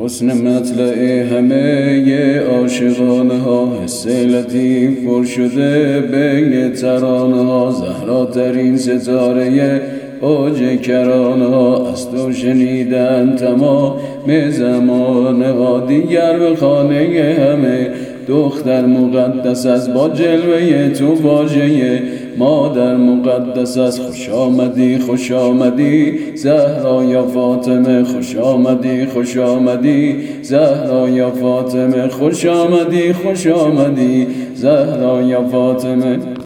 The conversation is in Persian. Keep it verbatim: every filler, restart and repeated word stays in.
حسن مطلع همه عاشقانه ها، حس لطیف پر شده بین ترانه ها. زهرا ترین ستاره اوج کرانه ها، از تو شنیدن تمام زمانه ها. دیگر به خانه همه دختر مقدس است، با جلوه تو واژه مادر مقدس است. خوش آمدی خوش آمدی زهرا یا فاطمه، خوش آمدی خوش آمدی زهرا یا فاطمه، خوش آمدی خوش آمدی زهرا یا فاطمه.